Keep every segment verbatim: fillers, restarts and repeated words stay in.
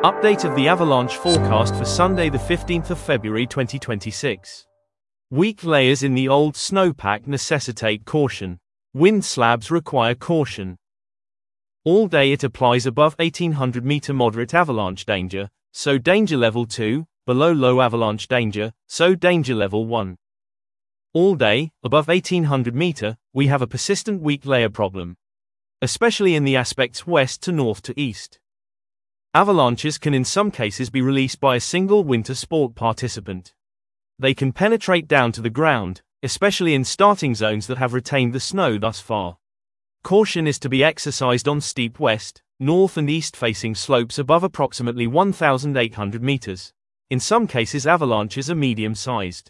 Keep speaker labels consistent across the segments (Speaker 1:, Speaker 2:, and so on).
Speaker 1: Update of the avalanche forecast for Sunday the fifteenth of February twenty twenty-six. Weak layers in the old snowpack necessitate caution. Wind slabs require caution. All day it applies above eighteen hundred meter moderate avalanche danger, so danger level two, below low avalanche danger, so danger level one. All day, above eighteen hundred meter, we have a persistent weak layer problem, especially in the aspects west to north to east. Avalanches can in some cases be released by a single winter sport participant. They can penetrate down to the ground, especially in starting zones that have retained the snow thus far. Caution is to be exercised on steep west, north and east facing slopes above approximately one thousand eight hundred meters. In some cases avalanches are medium-sized.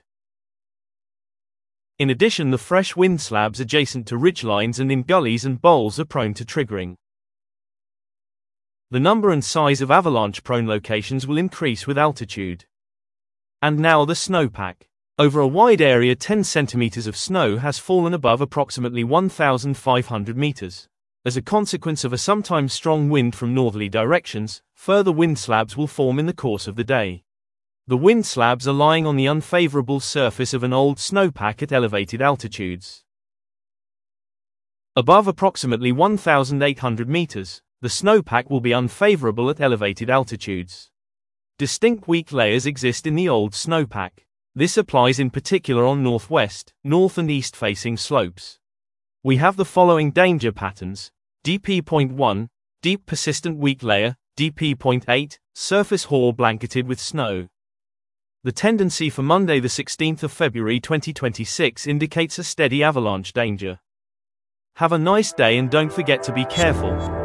Speaker 1: In addition, the fresh wind slabs adjacent to ridgelines and in gullies and bowls are prone to triggering. The number and size of avalanche-prone locations will increase with altitude. And now the snowpack. Over a wide area, ten centimeters of snow has fallen above approximately one thousand five hundred meters. As a consequence of a sometimes strong wind from northerly directions, further wind slabs will form in the course of the day. The wind slabs are lying on the unfavorable surface of an old snowpack at elevated altitudes. Above approximately one thousand eight hundred meters, the snowpack will be unfavorable at elevated altitudes. Distinct weak layers exist in the old snowpack. This applies in particular on northwest, north and east facing slopes. We have the following danger patterns: D P point one, deep persistent weak layer; D P point eight, surface hoar blanketed with snow. The tendency for Monday the sixteenth of February twenty twenty-six indicates a steady avalanche danger. Have a nice day and don't forget to be careful.